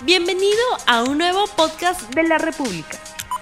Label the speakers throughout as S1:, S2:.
S1: Bienvenido a un nuevo podcast de la República.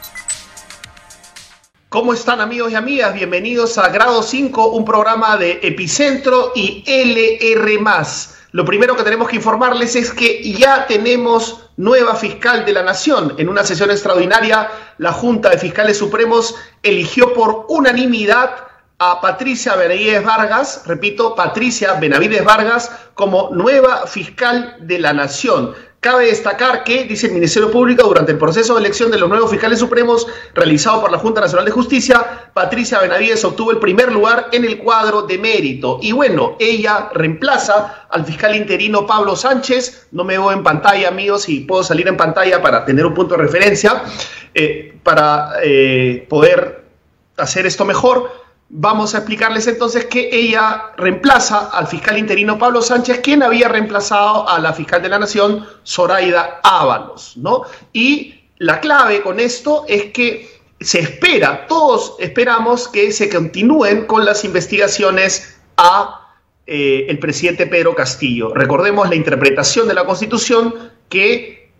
S2: ¿Cómo están, amigos y amigas? Bienvenidos a Grado 5, un programa de Epicentro y LR+. Lo primero que tenemos que informarles es que ya tenemos nueva fiscal de la Nación. En una sesión extraordinaria, la Junta de Fiscales Supremos eligió por unanimidad a Patricia Benavides Vargas, repito, Patricia Benavides Vargas, como nueva fiscal de la Nación. Cabe destacar que, dice el Ministerio Público, durante el proceso de elección de los nuevos fiscales supremos realizado por la Junta Nacional de Justicia, Patricia Benavides obtuvo el primer lugar en el cuadro de mérito. Y bueno, ella reemplaza al fiscal interino Pablo Sánchez. No me veo en pantalla, amigos, y puedo salir en pantalla para tener un punto de referencia, para poder hacer esto mejor. Vamos a explicarles entonces que ella reemplaza al fiscal interino Pablo Sánchez, quien había reemplazado a la fiscal de la Nación, Zoraida Ábalos, ¿no? Y la clave con esto es que se espera, todos esperamos que se continúen con las investigaciones a el presidente Pedro Castillo. Recordemos la interpretación de la Constitución que,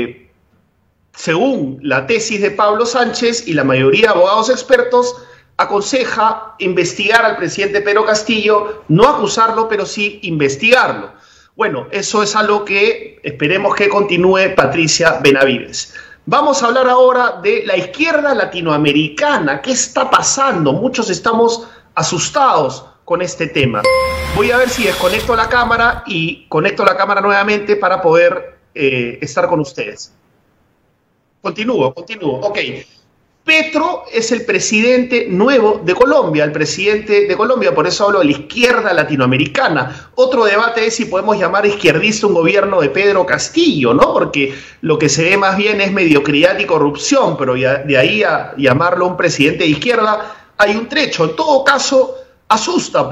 S2: según la tesis de Pablo Sánchez y la mayoría de abogados expertos, aconseja investigar al presidente Pedro Castillo, no acusarlo, pero sí investigarlo. Bueno, eso es algo que esperemos que continúe Patricia Benavides. Vamos a hablar ahora de la izquierda latinoamericana. ¿Qué está pasando? Muchos estamos asustados con este tema. Voy a ver si desconecto la cámara y conecto la cámara nuevamente para poder estar con ustedes. Continúo. Ok. Petro es el presidente nuevo de Colombia, por eso hablo de la izquierda latinoamericana. Otro debate es si podemos llamar izquierdista un gobierno de Pedro Castillo, ¿no? Porque lo que se ve más bien es mediocridad y corrupción, pero de ahí a llamarlo un presidente de izquierda hay un trecho. En todo caso, asusta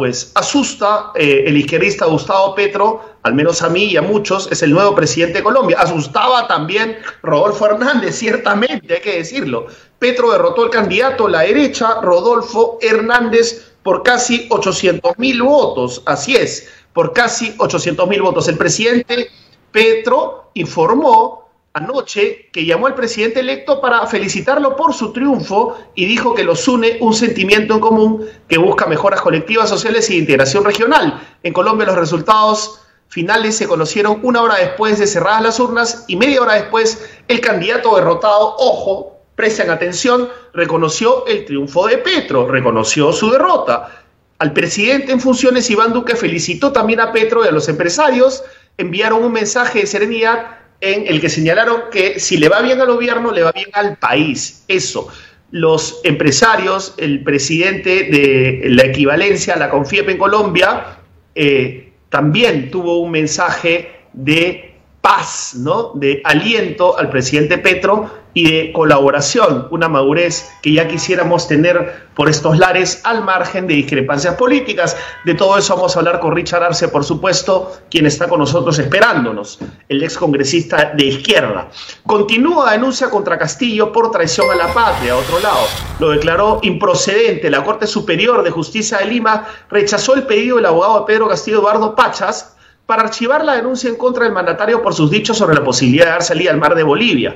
S2: el izquierdista Gustavo Petro, al menos a mí y a muchos, es el nuevo presidente de Colombia. Asustaba también Rodolfo Hernández, ciertamente, hay que decirlo. Petro derrotó al candidato de la derecha, Rodolfo Hernández, por casi 800.000 votos. Así es, por casi 800.000 votos. El presidente Petro informó anoche que llamó al presidente electo para felicitarlo por su triunfo y dijo que los une un sentimiento en común que busca mejoras colectivas, sociales y de integración regional. En Colombia los resultados finales se conocieron 1 hora después de cerradas las urnas y media hora después el candidato derrotado, ojo, presten atención, reconoció el triunfo de Petro, reconoció su derrota. Al presidente en funciones, Iván Duque, felicitó también a Petro y a los empresarios, enviaron un mensaje de serenidad en el que señalaron que si le va bien al gobierno, le va bien al país. Eso. Los empresarios, el presidente de la equivalencia, la CONFIEP en Colombia, también tuvo un mensaje de paz, ¿no? De aliento al presidente Petro y de colaboración, una madurez que ya quisiéramos tener por estos lares al margen de discrepancias políticas. De todo eso vamos a hablar con Richard Arce, por supuesto, quien está con nosotros esperándonos, el excongresista de izquierda. Continúa la denuncia contra Castillo por traición a la patria. A otro lado, lo declaró improcedente. La Corte Superior de Justicia de Lima rechazó el pedido del abogado de Pedro Castillo, Eduardo Pachas, para archivar la denuncia en contra del mandatario por sus dichos sobre la posibilidad de dar salida al mar a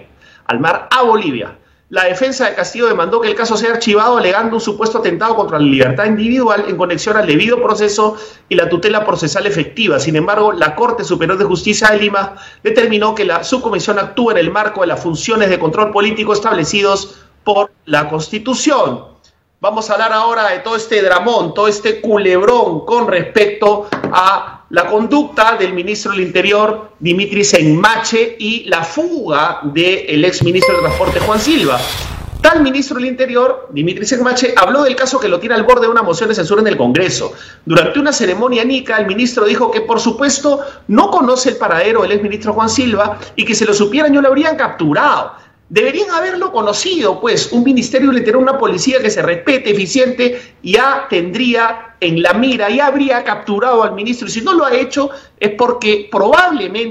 S2: Bolivia. La defensa de Castillo demandó que el caso sea archivado alegando un supuesto atentado contra la libertad individual en conexión al debido proceso y la tutela procesal efectiva. Sin embargo, la Corte Superior de Justicia de Lima determinó que la subcomisión actúa en el marco de las funciones de control político establecidos por la Constitución. Vamos a hablar ahora de todo este dramón, todo este culebrón con respecto a la conducta del ministro del Interior, Dimitris Enmache, y la fuga del exministro de Transporte, Juan Silva. Tal ministro del Interior, Dimitris Enmache, habló del caso que lo tiene al borde de una moción de censura en el Congreso. Durante una ceremonia en Ica, el ministro dijo que, por supuesto, no conoce el paradero del exministro Juan Silva y que si lo supieran yo lo habrían capturado. Deberían haberlo conocido, pues. Un ministerio del Interior, una policía que se respete, eficiente, ya tendría en la mira, ya habría capturado al ministro. Y si no lo ha hecho es porque probablemente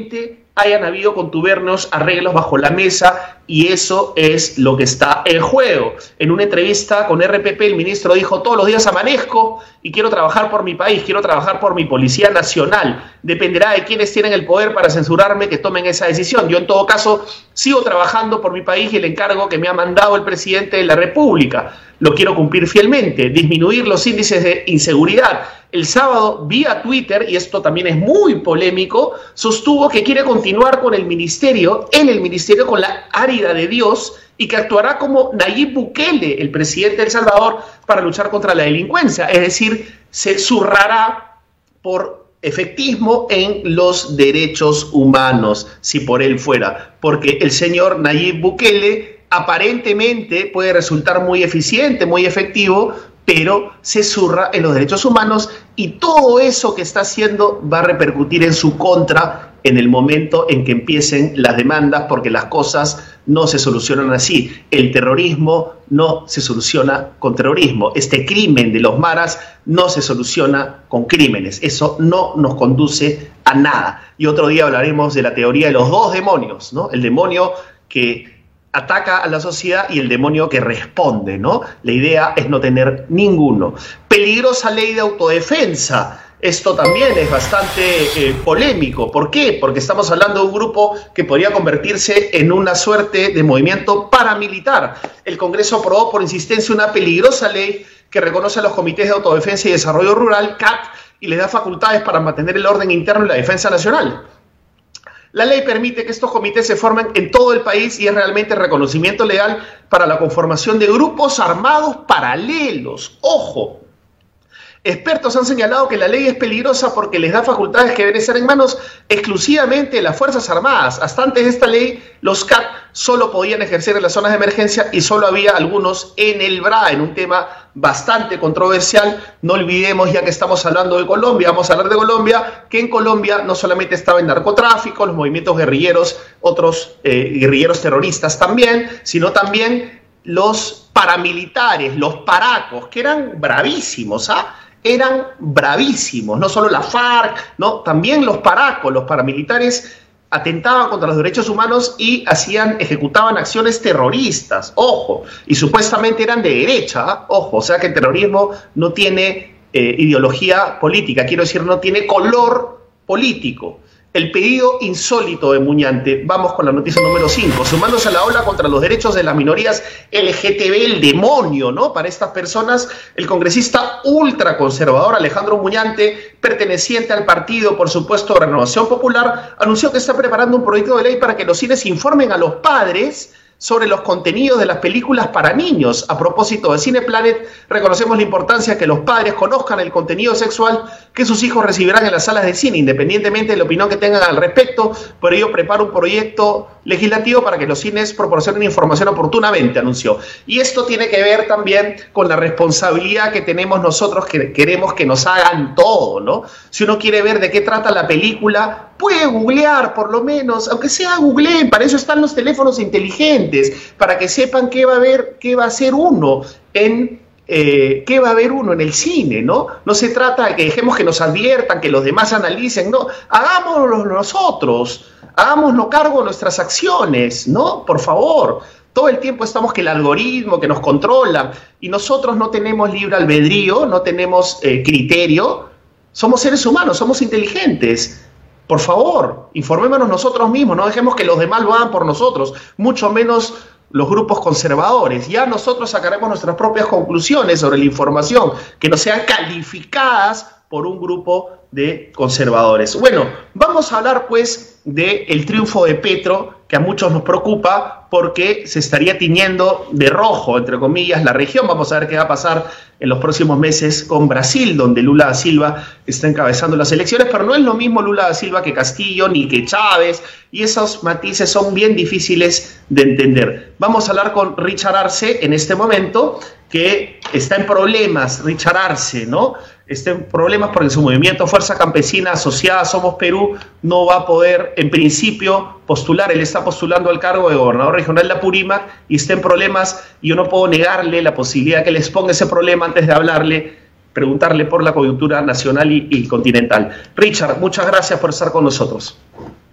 S2: hayan habido contubernios, arreglos bajo la mesa, y eso es lo que está en juego. En una entrevista con RPP, el ministro dijo: todos los días amanezco y quiero trabajar por mi país, quiero trabajar por mi Policía Nacional. Dependerá de quienes tienen el poder para censurarme que tomen esa decisión. Yo, en todo caso, sigo trabajando por mi país y el encargo que me ha mandado el presidente de la República lo quiero cumplir fielmente: disminuir los índices de inseguridad. El sábado, vía Twitter, y esto también es muy polémico, sostuvo que quiere continuar con el ministerio, con la árida de Dios, y que actuará como Nayib Bukele, el presidente de El Salvador, para luchar contra la delincuencia. Es decir, se zurrará por efectismo en los derechos humanos, si por él fuera, porque el señor Nayib Bukele aparentemente puede resultar muy eficiente, muy efectivo, pero se zurra en los derechos humanos, y todo eso que está haciendo va a repercutir en su contra en el momento en que empiecen las demandas, porque las cosas no se solucionan así. El terrorismo no se soluciona con terrorismo. Este crimen de los maras no se soluciona con crímenes. Eso no nos conduce a nada. Y otro día hablaremos de la teoría de los dos demonios, ¿no? El demonio que ataca a la sociedad y el demonio que responde, ¿no? La idea es no tener ninguno. Peligrosa ley de autodefensa. Esto también es bastante polémico. ¿Por qué? Porque estamos hablando de un grupo que podría convertirse en una suerte de movimiento paramilitar. El Congreso aprobó por insistencia una peligrosa ley que reconoce a los comités de autodefensa y desarrollo rural, CAT, y les da facultades para mantener el orden interno y la defensa nacional. La ley permite que estos comités se formen en todo el país y es realmente reconocimiento legal para la conformación de grupos armados paralelos. ¡Ojo! Expertos han señalado que la ley es peligrosa porque les da facultades que deben estar en manos exclusivamente de las Fuerzas Armadas. Hasta antes de esta ley, los CAT solo podían ejercer en las zonas de emergencia y solo había algunos en el BRA, en un tema bastante controversial. No olvidemos, ya que estamos hablando de Colombia, vamos a hablar de Colombia, que en Colombia no solamente estaba el narcotráfico, los movimientos guerrilleros, otros guerrilleros terroristas también, sino también los paramilitares, los paracos, que eran bravísimos, eran bravísimos, no solo la FARC, ¿no? También los paracos, los paramilitares, atentaban contra los derechos humanos y ejecutaban acciones terroristas, ojo, y supuestamente eran de derecha, ojo, o sea que el terrorismo no tiene ideología política, quiero decir, no tiene color político. El pedido insólito de Muñante. Vamos con la noticia número 5. Sumándose a la ola contra los derechos de las minorías LGTB, el demonio, ¿no? Para estas personas, el congresista ultraconservador Alejandro Muñante, perteneciente al partido, por supuesto, Renovación Popular, anunció que está preparando un proyecto de ley para que los cines informen a los padres sobre los contenidos de las películas para niños. A propósito de Cineplanet, reconocemos la importancia que los padres conozcan el contenido sexual que sus hijos recibirán en las salas de cine, independientemente de la opinión que tengan al respecto. Por ello, prepara un proyecto legislativo para que los cines proporcionen información oportunamente, anunció. Y esto tiene que ver también con la responsabilidad que tenemos nosotros, que queremos que nos hagan todo, ¿no? Si uno quiere ver de qué trata la película, puede googlear, por lo menos, aunque sea googleen, para eso están los teléfonos inteligentes, para que sepan qué va a hacer uno en el cine, ¿no? No se trata de que dejemos que nos adviertan, que los demás analicen, no, hagámoslo nosotros, hagámonos cargo de nuestras acciones, ¿no? Por favor. Todo el tiempo estamos que el algoritmo, que nos controla, y nosotros no tenemos libre albedrío, no tenemos criterio, somos seres humanos, somos inteligentes. Por favor, informémonos nosotros mismos, no dejemos que los demás lo hagan por nosotros, mucho menos los grupos conservadores. Ya nosotros sacaremos nuestras propias conclusiones sobre la información, que no sean calificadas por un grupo de conservadores. Bueno, vamos a hablar pues del triunfo de Petro, que a muchos nos preocupa porque se estaría tiñendo de rojo, entre comillas, la región. Vamos a ver qué va a pasar en los próximos meses con Brasil, donde Lula da Silva está encabezando las elecciones, pero no es lo mismo Lula da Silva que Castillo, ni que Chávez, y esos matices son bien difíciles de entender. Vamos a hablar con Richard Arce en este momento, que está en problemas, Richard Arce, ¿no? Está en problemas porque su movimiento Fuerza Campesina Asociada Somos Perú no va a poder, en principio, postular. Él está postulando al cargo de gobernador regional de Apurímac y está en problemas, y yo no puedo negarle la posibilidad que le exponga ese problema antes de hablarle, preguntarle por la coyuntura nacional y continental. Richard, muchas gracias por estar con nosotros.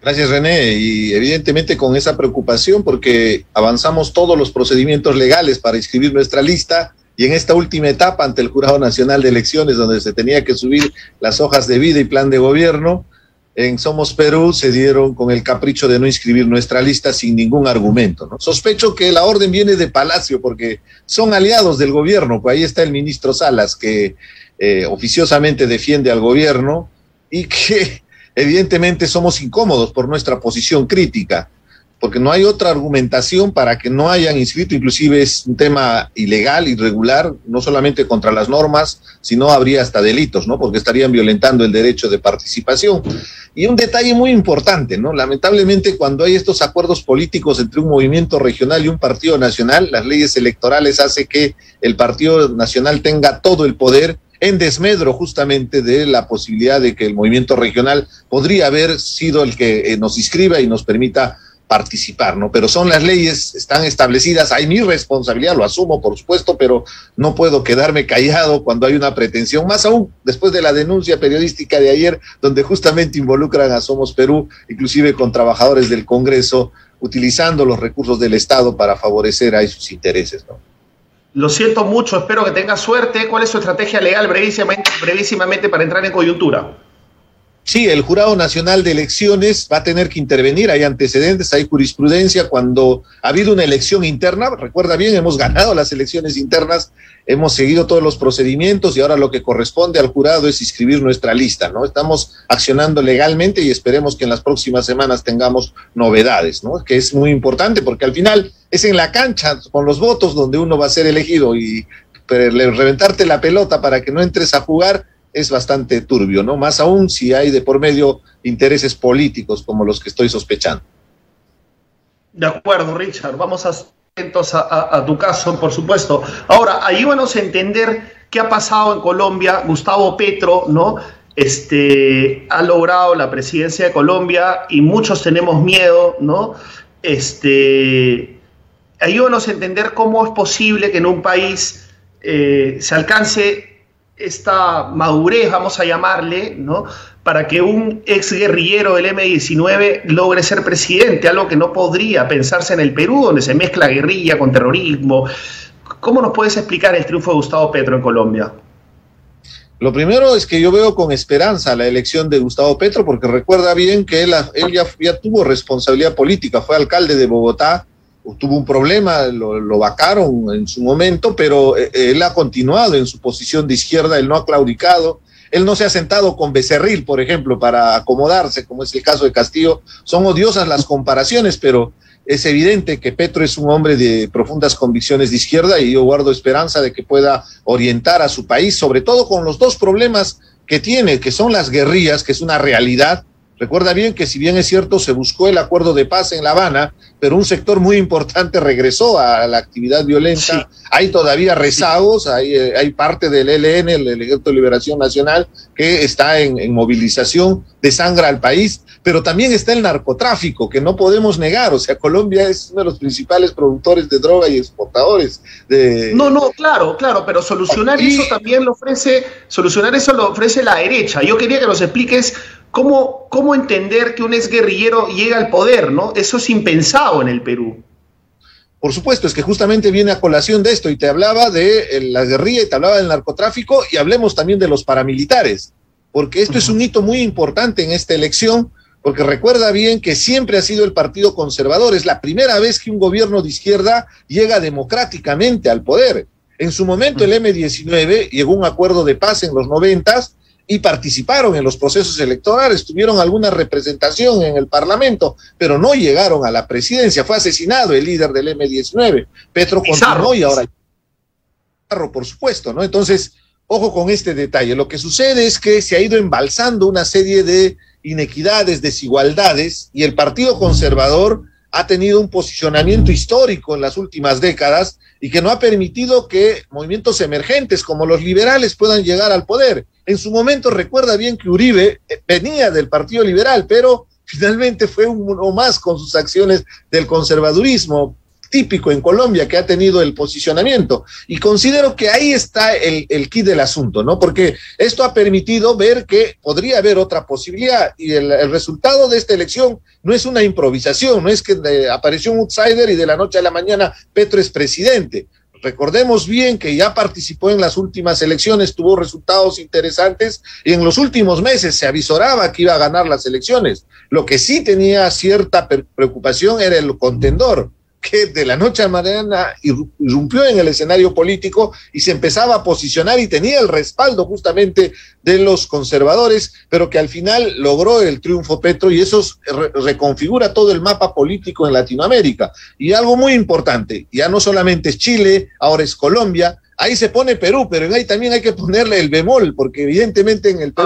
S3: Gracias, René, y evidentemente con esa preocupación porque avanzamos todos los procedimientos legales para inscribir nuestra lista y en esta última etapa ante el Jurado Nacional de Elecciones, donde se tenía que subir las hojas de vida y plan de gobierno, en Somos Perú se dieron con el capricho de no inscribir nuestra lista sin ningún argumento, ¿no? Sospecho que la orden viene de Palacio porque son aliados del gobierno, pues ahí está el ministro Salas que oficiosamente defiende al gobierno y que evidentemente somos incómodos por nuestra posición crítica, porque no hay otra argumentación para que no hayan inscrito, inclusive es un tema ilegal, irregular, no solamente contra las normas, sino habría hasta delitos, ¿no? Porque estarían violentando el derecho de participación. Y un detalle muy importante, ¿no? Lamentablemente cuando hay estos acuerdos políticos entre un movimiento regional y un partido nacional, las leyes electorales hacen que el partido nacional tenga todo el poder en desmedro justamente de la posibilidad de que el movimiento regional podría haber sido el que nos inscriba y nos permita participar, ¿no? Pero son las leyes, están establecidas, hay mi responsabilidad, lo asumo por supuesto, pero no puedo quedarme callado cuando hay una pretensión, más aún después de la denuncia periodística de ayer, donde justamente involucran a Somos Perú, inclusive con trabajadores del Congreso, utilizando los recursos del Estado para favorecer a sus intereses, ¿no?
S2: Lo siento mucho, espero que tenga suerte. ¿Cuál es su estrategia legal brevísimamente para entrar en coyuntura?
S3: Sí, el Jurado Nacional de Elecciones va a tener que intervenir, hay antecedentes, hay jurisprudencia cuando ha habido una elección interna, recuerda bien, hemos ganado las elecciones internas, hemos seguido todos los procedimientos y ahora lo que corresponde al jurado es inscribir nuestra lista, ¿no? Estamos accionando legalmente y esperemos que en las próximas semanas tengamos novedades, ¿no? Que es muy importante porque al final es en la cancha con los votos donde uno va a ser elegido y reventarte la pelota para que no entres a jugar es bastante turbio, ¿no? Más aún si hay de por medio intereses políticos como los que estoy sospechando.
S2: De acuerdo, Richard, vamos a estar atentos a tu caso, por supuesto. Ahora, ayúdanos a entender qué ha pasado en Colombia. Gustavo Petro, ¿no? Ha logrado la presidencia de Colombia y muchos tenemos miedo, ¿no? Ayúdanos a entender cómo es posible que en un país se alcance esta madurez, vamos a llamarle, ¿no? Para que un exguerrillero del M-19 logre ser presidente, algo que no podría pensarse en el Perú, donde se mezcla guerrilla con terrorismo. ¿Cómo nos puedes explicar el triunfo de Gustavo Petro en Colombia?
S3: Lo primero es que yo veo con esperanza la elección de Gustavo Petro, porque recuerda bien que él ya tuvo responsabilidad política, fue alcalde de Bogotá, tuvo un problema, lo vacaron en su momento, pero él ha continuado en su posición de izquierda, él no ha claudicado, él no se ha sentado con Becerril, por ejemplo, para acomodarse, como es el caso de Castillo. Son odiosas las comparaciones, pero es evidente que Petro es un hombre de profundas convicciones de izquierda y yo guardo esperanza de que pueda orientar a su país, sobre todo con los dos problemas que tiene, que son las guerrillas, que es una realidad. Recuerda bien que si bien es cierto se buscó el acuerdo de paz en La Habana, pero un sector muy importante regresó a la actividad violenta. Sí. Hay todavía rezagos, hay parte del ELN, el Ejército de Liberación Nacional, que está en movilización, desangra al país, pero también está el narcotráfico, que no podemos negar. O sea, Colombia es uno de los principales productores de droga y exportadores.
S2: Claro, pero solucionar eso también lo ofrece la derecha. Yo quería que nos expliques ¿Cómo entender que un exguerrillero llega al poder, ¿no? Eso es impensado en el Perú.
S3: Por supuesto, es que justamente viene a colación de esto, y te hablaba de la guerrilla y te hablaba del narcotráfico, y hablemos también de los paramilitares, porque esto es un hito muy importante en esta elección, porque recuerda bien que siempre ha sido el Partido Conservador, es la primera vez que un gobierno de izquierda llega democráticamente al poder. En su momento el M-19 llegó a un acuerdo de paz en los 90s, y participaron en los procesos electorales, tuvieron alguna representación en el Parlamento, pero no llegaron a la presidencia. Fue asesinado el líder del M-19. Petro continuó y ahora por supuesto, ¿no? Entonces, ojo con este detalle. Lo que sucede es que se ha ido embalsando una serie de inequidades, desigualdades, y el Partido Conservador ha tenido un posicionamiento histórico en las últimas décadas y que no ha permitido que movimientos emergentes como los liberales puedan llegar al poder. En su momento recuerda bien que Uribe venía del Partido Liberal, pero finalmente fue uno más con sus acciones del conservadurismo. típico en Colombia que ha tenido el posicionamiento. Y considero que ahí está el quid del asunto, ¿no? Porque esto ha permitido ver que podría haber otra posibilidad y el resultado de esta elección no es una improvisación, no es que apareció un outsider y de la noche a la mañana Petro es presidente. Recordemos bien que ya participó en las últimas elecciones, tuvo resultados interesantes y en los últimos meses se avisoraba que iba a ganar las elecciones. Lo que sí tenía cierta preocupación era el contendor, que de la noche a la mañana irrumpió en el escenario político y se empezaba a posicionar y tenía el respaldo justamente de los conservadores, pero que al final logró el triunfo Petro y eso reconfigura todo el mapa político en Latinoamérica. Y algo muy importante, ya no solamente es Chile, ahora es Colombia, ahí se pone Perú, pero ahí también hay que ponerle el bemol, porque evidentemente en el Perú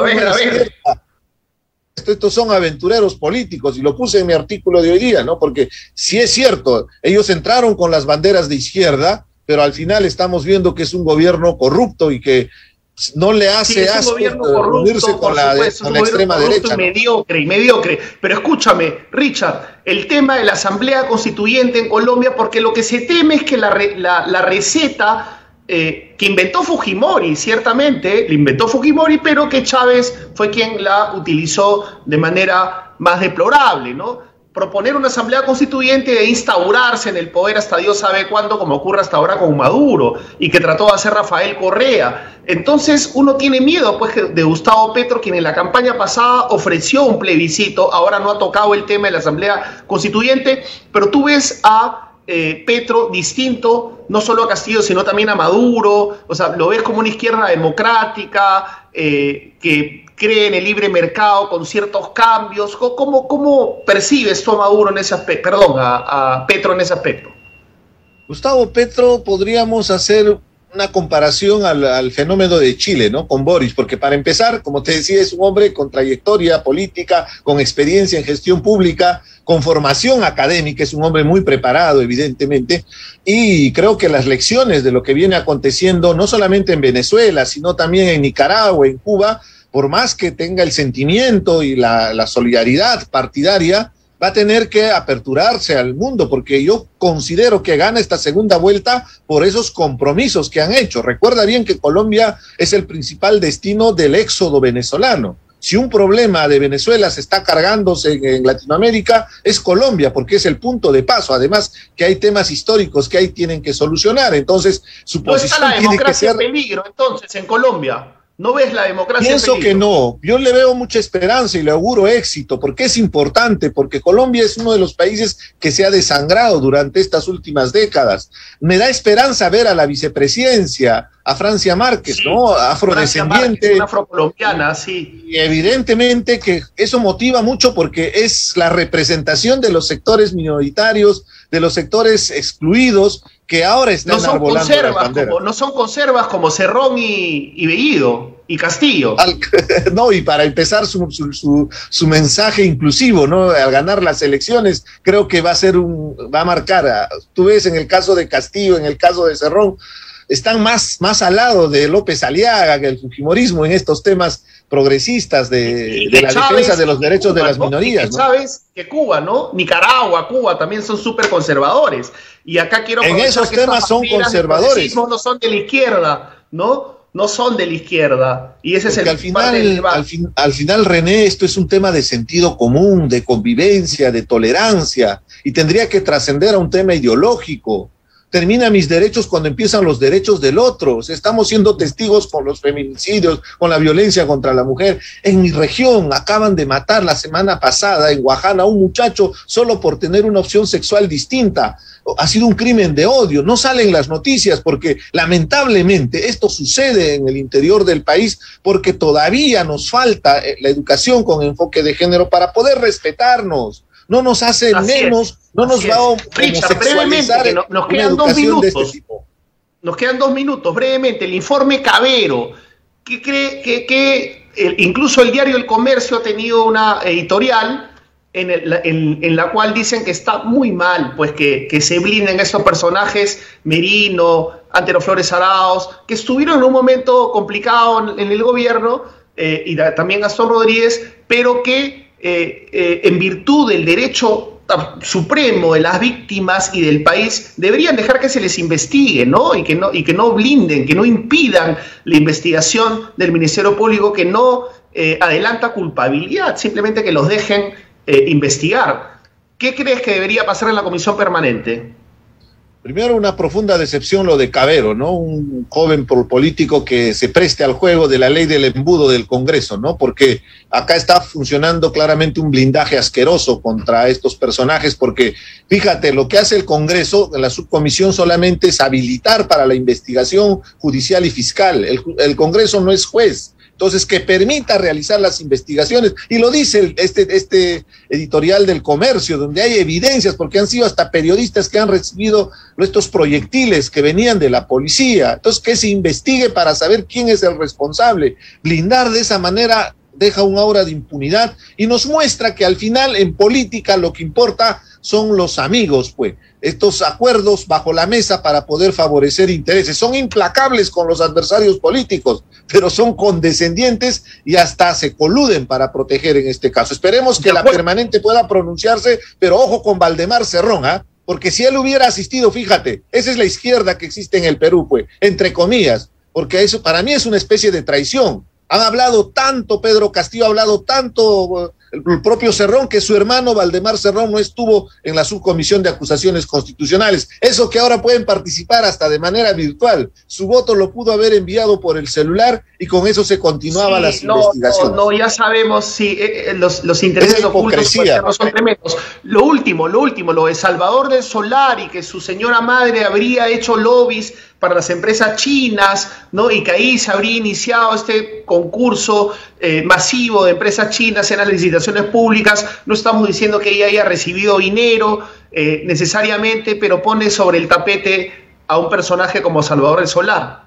S3: estos son aventureros políticos, y lo puse en mi artículo de hoy día, ¿no? Porque sí es cierto, ellos entraron con las banderas de izquierda, pero al final estamos viendo que es un gobierno corrupto y que no le hace asco unirse con la extrema derecha, ¿no?
S2: Mediocre. Pero escúchame, Richard, el tema de la Asamblea Constituyente en Colombia, porque lo que se teme es que la receta que inventó Fujimori, ciertamente, la inventó Fujimori, pero que Chávez fue quien la utilizó de manera más deplorable, ¿no? Proponer una asamblea constituyente e instaurarse en el poder hasta Dios sabe cuándo, como ocurre hasta ahora con Maduro, y que trató de hacer Rafael Correa. Entonces uno tiene miedo pues de Gustavo Petro, quien en la campaña pasada ofreció un plebiscito, ahora no ha tocado el tema de la asamblea constituyente, pero tú ves a Petro distinto, no solo a Castillo, sino también a Maduro, o sea, lo ves como una izquierda democrática, que cree en el libre mercado con ciertos cambios. ¿Cómo percibes tú a Maduro en ese aspecto, a Petro en ese aspecto?
S3: Gustavo Petro, podríamos hacer una comparación al fenómeno de Chile, ¿no? Con Boris, porque para empezar, como te decía, es un hombre con trayectoria política, con experiencia en gestión pública, con formación académica, es un hombre muy preparado, evidentemente, y creo que las lecciones de lo que viene aconteciendo, no solamente en Venezuela, sino también en Nicaragua, en Cuba, por más que tenga el sentimiento y la solidaridad partidaria, va a tener que aperturarse al mundo, porque yo considero que gana esta segunda vuelta por esos compromisos que han hecho. Recuerda bien que Colombia es el principal destino del éxodo venezolano. Si un problema de Venezuela se está cargándose en Latinoamérica, es Colombia, porque es el punto de paso. Además, que hay temas históricos que ahí tienen que solucionar. Entonces, su posición
S2: tiene que ser... ¿No está la democracia
S3: en
S2: peligro, entonces, en Colombia? ¿No ves la democracia?
S3: Pienso que no. Yo le veo mucha esperanza y le auguro éxito, porque es importante, porque Colombia es uno de los países que se ha desangrado durante estas últimas décadas. Me da esperanza ver a la vicepresidencia, a Francia Márquez, sí, ¿no? Afrodescendiente.
S2: Una afrocolombiana, sí.
S3: Y evidentemente que eso motiva mucho porque es la representación de los sectores minoritarios, de los sectores excluidos, que ahora están enarbolando las banderas.
S2: No son conservas como Cerrón y Bellido y Castillo.
S3: No, y para empezar su mensaje inclusivo, ¿no? Al ganar las elecciones, creo que va a marcar. Tú ves en el caso de Castillo, en el caso de Cerrón, están más al lado de López Aliaga que el fujimorismo en estos temas progresistas de la defensa de los derechos de las minorías, ¿no?
S2: Sabes que Cuba, ¿no? Nicaragua, Cuba también son súper conservadores. Y acá quiero
S3: en esos temas son conservadores.
S2: No son de la izquierda, ¿no? No son de la izquierda. Y ese
S3: porque
S2: es el
S3: al final, René, esto es un tema de sentido común, de convivencia, de tolerancia, y tendría que trascender a un tema ideológico. Termina mis derechos cuando empiezan los derechos del otro. O sea, estamos siendo testigos con los feminicidios, con la violencia contra la mujer. En mi región acaban de matar la semana pasada en Oaxaca a un muchacho solo por tener una opción sexual distinta. Ha sido un crimen de odio. No salen las noticias porque lamentablemente esto sucede en el interior del país porque todavía nos falta la educación con enfoque de género para poder respetarnos. No nos hace menos, no nos va a homosexualizar.
S2: Nos quedan 2 minutos. De este tipo. Nos quedan 2 minutos, brevemente. El informe Cabero, que cree que incluso el diario El Comercio ha tenido una editorial en la cual dicen que está muy mal, pues que se blinden estos personajes, Merino, Antero Flores Arauz, que estuvieron en un momento complicado en el gobierno, y también Gastón Rodríguez, pero que en virtud del derecho supremo de las víctimas y del país, deberían dejar que se les investigue, ¿no? Y que no blinden, que no impidan la investigación del Ministerio Público, que no adelanta culpabilidad, simplemente que los dejen investigar. ¿Qué crees que debería pasar en la comisión permanente?
S3: Primero, una profunda decepción lo de Cavero, ¿no? Un joven político que se preste al juego de la ley del embudo del Congreso, ¿no? Porque acá está funcionando claramente un blindaje asqueroso contra estos personajes, porque fíjate, lo que hace el Congreso, la subcomisión, solamente es habilitar para la investigación judicial y fiscal. El Congreso no es juez. Entonces, que permita realizar las investigaciones, y lo dice este editorial del Comercio, donde hay evidencias, porque han sido hasta periodistas que han recibido estos proyectiles que venían de la policía. Entonces, que se investigue para saber quién es el responsable. Blindar de esa manera deja un aura de impunidad y nos muestra que al final en política lo que importa son los amigos, pues. Estos acuerdos bajo la mesa para poder favorecer intereses. Son implacables con los adversarios políticos, pero son condescendientes y hasta se coluden para proteger en este caso. Esperemos que la permanente pueda pronunciarse, pero ojo con Valdemar Cerrón, ¿ah? Porque si él hubiera asistido, fíjate, esa es la izquierda que existe en el Perú, pues, entre comillas, porque eso para mí es una especie de traición. Han hablado tanto, Pedro Castillo ha hablado tanto, el propio Cerrón, que su hermano Valdemar Cerrón no estuvo en la subcomisión de acusaciones constitucionales. Eso que ahora pueden participar hasta de manera virtual. Su voto lo pudo haber enviado por el celular y con eso se continuaba las investigaciones.
S2: No, ya sabemos si los intereses ocultos no son tremendos. Lo último, lo de Salvador del Solar y que su señora madre habría hecho lobbies para las empresas chinas, ¿no? Y que ahí se habría iniciado este concurso masivo de empresas chinas en las licitaciones públicas. No estamos diciendo que ella haya recibido dinero necesariamente, pero pone sobre el tapete a un personaje como Salvador del Solar.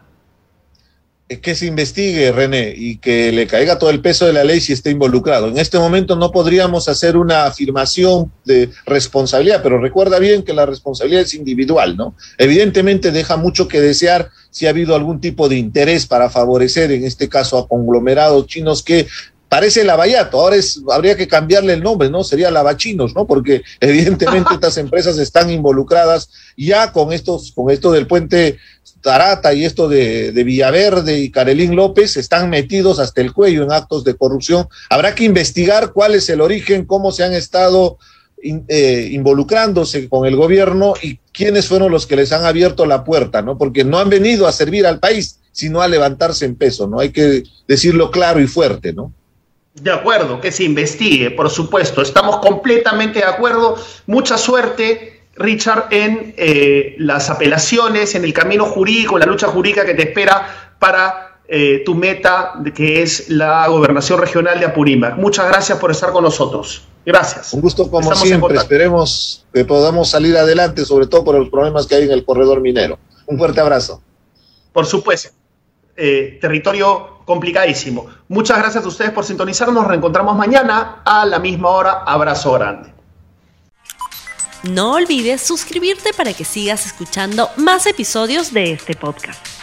S3: Que se investigue, René, y que le caiga todo el peso de la ley si está involucrado. En este momento no podríamos hacer una afirmación de responsabilidad, pero recuerda bien que la responsabilidad es individual, ¿no? Evidentemente deja mucho que desear si ha habido algún tipo de interés para favorecer, en este caso, a conglomerados chinos que parece Lavallato, ahora habría que cambiarle el nombre, ¿no? Sería Lavachinos, ¿no? Porque evidentemente estas empresas están involucradas ya con esto del puente Tarata y esto de Villaverde y Carelín López, están metidos hasta el cuello en actos de corrupción. Habrá que investigar cuál es el origen, cómo se han estado involucrándose con el gobierno y quiénes fueron los que les han abierto la puerta, ¿no? Porque no han venido a servir al país, sino a levantarse en peso, ¿no? Hay que decirlo claro y fuerte, ¿no?
S2: De acuerdo, que se investigue, por supuesto. Estamos completamente de acuerdo. Mucha suerte, Richard, en las apelaciones, en el camino jurídico, en la lucha jurídica que te espera para tu meta, que es la gobernación regional de Apurímac. Muchas gracias por estar con nosotros. Gracias.
S3: Un gusto como siempre. Esperemos que podamos salir adelante, sobre todo por los problemas que hay en el corredor minero. Un fuerte abrazo.
S2: Por supuesto. Territorio complicadísimo. Muchas gracias a ustedes por sintonizarnos. Nos reencontramos mañana a la misma hora. Abrazo grande.
S1: No olvides suscribirte para que sigas escuchando más episodios de este podcast.